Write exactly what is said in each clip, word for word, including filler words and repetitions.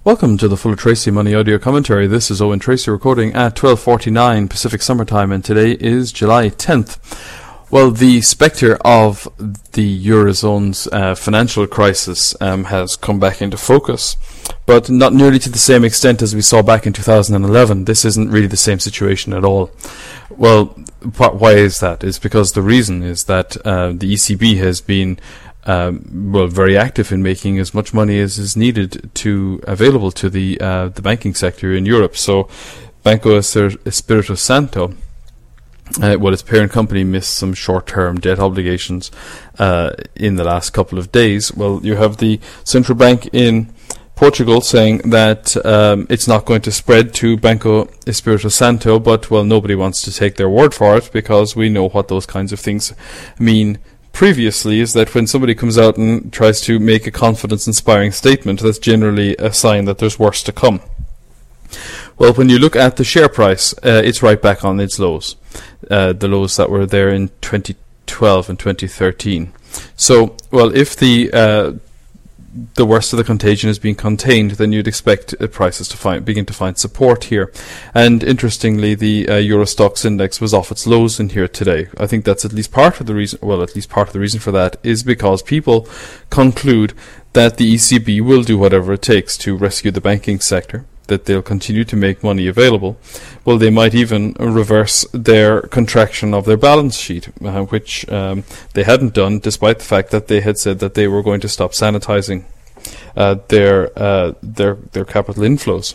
Welcome to the Fuller Tracy Money Audio Commentary. This is Owen Tracy recording at twelve forty-nine Pacific Summer Time, and today is July tenth. Well, the spectre of the Eurozone's uh, financial crisis um, has come back into focus, but not nearly to the same extent as we saw back in two thousand eleven. This isn't really the same situation at all. Well, why is that? It's because the reason is that uh, the E C B has been Um, well, very active in making as much money as is needed to available to the uh, the banking sector in Europe. So, Banco Espirito Santo, uh, well, its parent company missed some short-term debt obligations uh, in the last couple of days. Well, you have the central bank in Portugal saying that um, it's not going to spread to Banco Espirito Santo, but well, nobody wants to take their word for it because we know what those kinds of things mean. Previously, is that when somebody comes out and tries to make a confidence-inspiring statement, that's generally a sign that there's worse to come. Well, when you look at the share price, uh, it's right back on its lows, uh, the lows that were there in twenty twelve and twenty thirteen. So, well, if the uh, the worst of the contagion is being contained, then you'd expect uh, prices to find, begin to find support here. And interestingly, the uh, Euro Stoxx index was off its lows in here today. I think that's at least part of the reason, well, at least part of the reason for that is because people conclude that the E C B will do whatever it takes to rescue the banking sector, that they'll continue to make money available. Well, they might even reverse their contraction of their balance sheet, uh, which um, they hadn't done, despite the fact that they had said that they were going to stop sanitizing uh, their uh, their their capital inflows.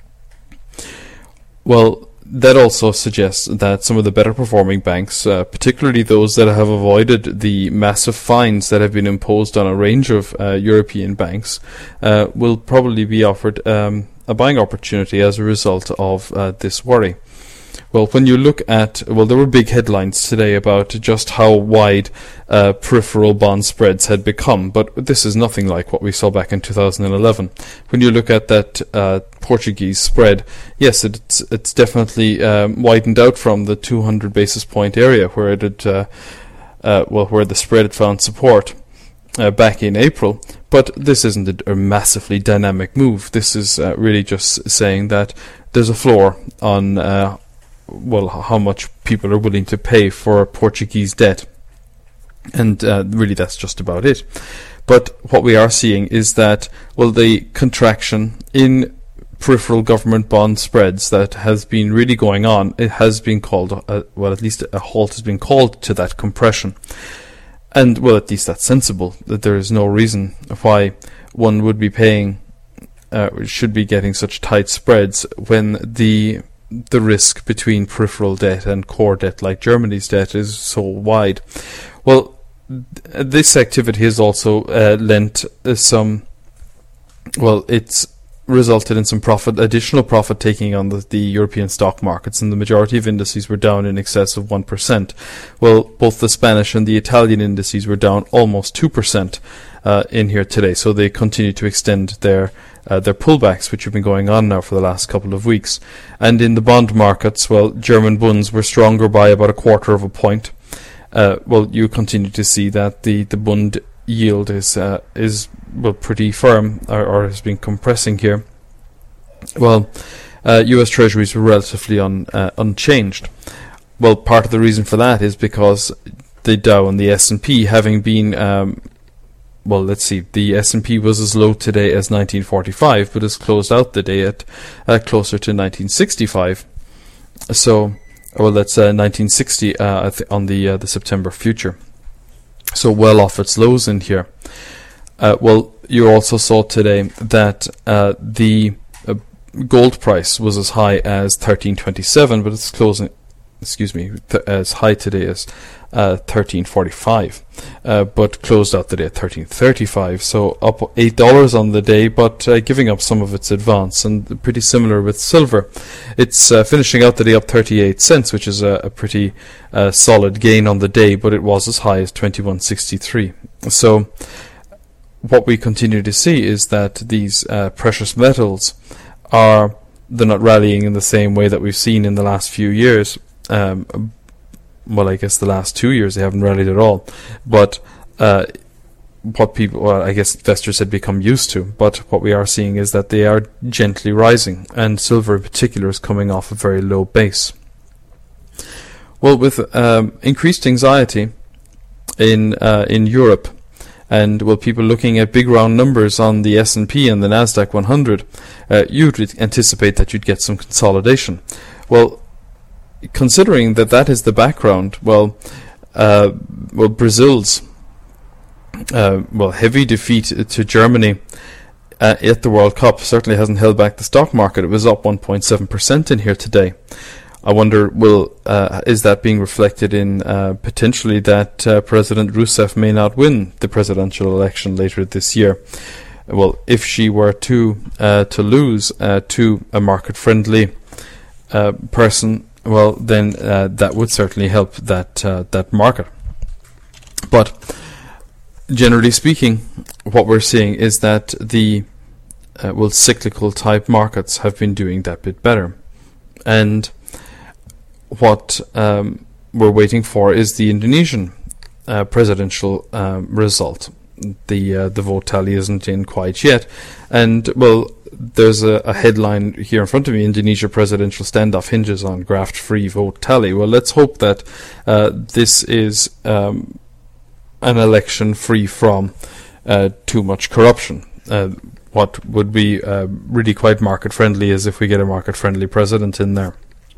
Well, that also suggests that some of the better performing banks, uh, particularly those that have avoided the massive fines that have been imposed on a range of uh, European banks, uh, will probably be offered um, a buying opportunity as a result of uh, this worry. Well, when you look at, well, there were big headlines today about just how wide uh, peripheral bond spreads had become, but this is nothing like what we saw back in two thousand eleven. When you look at that uh, Portuguese spread, yes, it's it's definitely um, widened out from the two hundred basis point area where it had, uh, uh, well, where the spread had found support uh, back in April. But this isn't a, a massively dynamic move. This is uh, really just saying that there's a floor on uh, well, how much people are willing to pay for Portuguese debt. And uh, really that's just about it. But what we are seeing is that, well, the contraction in peripheral government bond spreads that has been really going on, it has been called, uh, well, at least a halt has been called to that compression. And, well, at least that's sensible, that there is no reason why one would be paying, uh, should be getting such tight spreads when the the risk between peripheral debt and core debt, like Germany's debt, is so wide. Well, th- this activity has also uh, lent uh, some, well, it's resulted in some profit, additional profit taking on the, the European stock markets, and the majority of indices were down in excess of one percent. Well, both the Spanish and the Italian indices were down almost two percent uh, in here today, so they continue to extend their Uh, their pullbacks, which have been going on now for the last couple of weeks. And in the bond markets, well, German bunds were stronger by about a quarter of a point. Uh, well, you continue to see that the, the bund yield is uh, is well pretty firm, or, or has been compressing here. Well, uh, U S Treasuries were relatively un, uh, unchanged. Well, part of the reason for that is because the Dow and the S and P, having been um, Well, let's see, the S and P was as low today as nineteen forty-five, but has closed out the day at uh, closer to nineteen sixty-five. So, well, that's uh, nineteen sixty uh, on the uh, the September future. So well off its lows in here. Uh, well, you also saw today that uh, the uh, gold price was as high as thirteen twenty-seven, but it's closing, excuse me, th- as high today as Uh, thirteen forty-five, uh, but closed out the day at thirteen thirty-five, so up eight dollars on the day, but uh, giving up some of its advance. And pretty similar with silver, it's uh, finishing out the day up thirty-eight cents, which is a, a pretty uh, solid gain on the day, but it was as high as twenty-one sixty-three. So what we continue to see is that these uh, precious metals are, they're not rallying in the same way that we've seen in the last few years. Um, well, I guess the last two years they haven't rallied at all, but uh, what people, well, I guess investors had become used to, but what we are seeing is that they are gently rising, and silver in particular is coming off a very low base. Well, with um, increased anxiety in uh, in Europe, and well, people looking at big round numbers on the S and P and the Nasdaq one hundred, uh, you'd anticipate that you'd get some consolidation. Well, considering that that is the background, well, uh, well, Brazil's uh, well heavy defeat to Germany uh, at the World Cup certainly hasn't held back the stock market. It was up one point seven percent in here today. I wonder, will uh, is that being reflected in uh, potentially that uh, President Rousseff may not win the presidential election later this year? Well, if she were to uh, to lose uh, to a market-friendly uh, person, well, then uh, that would certainly help that uh, that market. But generally speaking, what we're seeing is that the uh, well cyclical type markets have been doing that bit better, and what um, we're waiting for is the Indonesian uh, presidential um, result. The uh, the vote tally isn't in quite yet, and well, there's a, a headline here in front of me: Indonesia presidential standoff hinges on graft-free vote tally. Well, let's hope that uh, this is um, an election free from uh, too much corruption. Uh, what would be uh, really quite market-friendly is if we get a market-friendly president in there.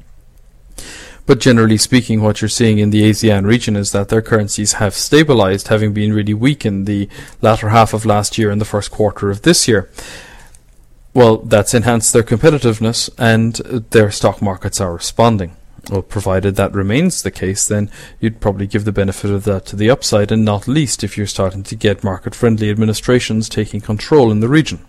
But generally speaking, what you're seeing in the ASEAN region is that their currencies have stabilized, having been really weak in the latter half of last year and the first quarter of this year. Well, that's enhanced their competitiveness, and their stock markets are responding. Well, provided that remains the case, then you'd probably give the benefit of that to the upside, and not least if you're starting to get market-friendly administrations taking control in the region.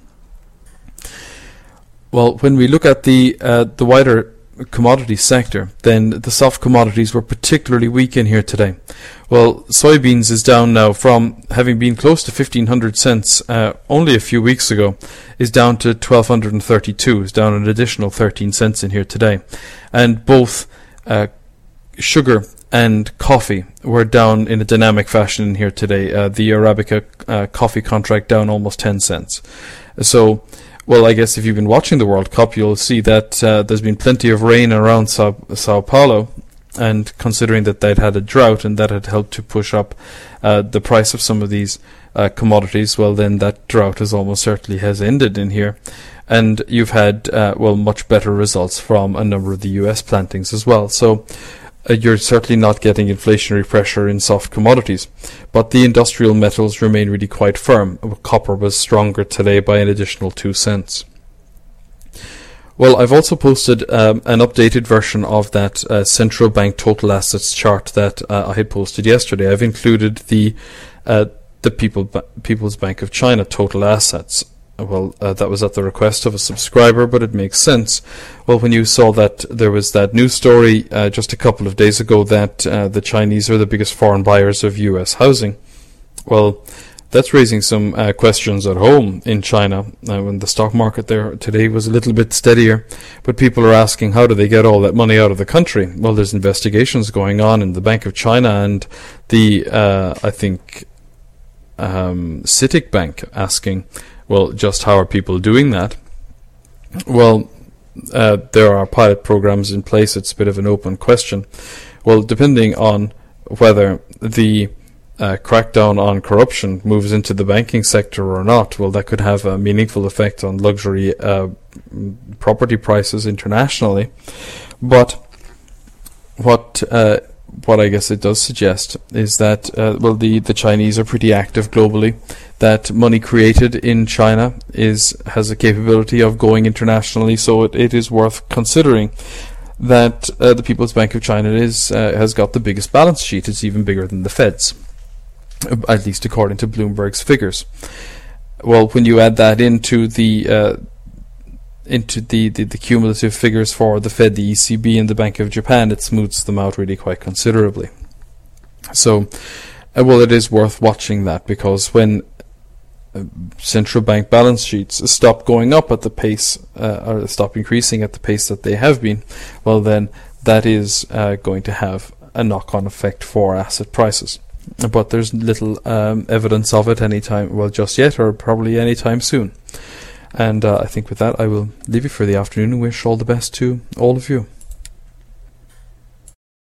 Well, when we look at the uh, the wider commodity sector, then the soft commodities were particularly weak in here today. Well, soybeans is down now from having been close to fifteen hundred cents uh, only a few weeks ago, is down to twelve thirty-two, is down an additional thirteen cents in here today. And both uh, sugar and coffee were down in a dynamic fashion in here today. Uh, the Arabica uh, coffee contract down almost ten cents. So, well, I guess if you've been watching the World Cup, you'll see that uh, there's been plenty of rain around Sao, Sao Paulo, and considering that they'd had a drought and that had helped to push up uh, the price of some of these uh, commodities, well, then that drought has almost certainly has ended in here. And you've had, uh, well, much better results from a number of the U S plantings as well. So uh, you're certainly not getting inflationary pressure in soft commodities. But the industrial metals remain really quite firm. Copper was stronger today by an additional two cents. Well, I've also posted um, an updated version of that uh, central bank total assets chart that uh, I had posted yesterday. I've included the uh, the People ba- People's Bank of China total assets. Well, uh, that was at the request of a subscriber, but it makes sense. Well, when you saw that there was that news story uh, just a couple of days ago that uh, the Chinese are the biggest foreign buyers of U S housing, well, that's raising some uh, questions at home in China. Uh, when the stock market there today was a little bit steadier, but people are asking, how do they get all that money out of the country? Well, there's investigations going on in the Bank of China and the, uh, I think, um, CITIC Bank asking, well, just how are people doing that? Well, uh, there are pilot programs in place. It's a bit of an open question. Well, depending on whether the uh, crackdown on corruption moves into the banking sector or not, well, that could have a meaningful effect on luxury uh, property prices internationally. But what uh, what I guess it does suggest is that, uh, well, the, the Chinese are pretty active globally, that money created in China is has a capability of going internationally, so it, it is worth considering that uh, the People's Bank of China is uh, has got the biggest balance sheet. It's even bigger than the Fed's, at least according to Bloomberg's figures. Well, when you add that into the uh, into the, the, the cumulative figures for the Fed, the E C B, and the Bank of Japan, it smooths them out really quite considerably. So, uh, well, it is worth watching that, because when uh, central bank balance sheets stop going up at the pace, uh, or stop increasing at the pace that they have been, well, then that is uh, going to have a knock-on effect for asset prices. but there's little um, evidence of it anytime, well, just yet, or probably anytime soon. And uh, I think with that, I will leave you for the afternoon and wish all the best to all of you.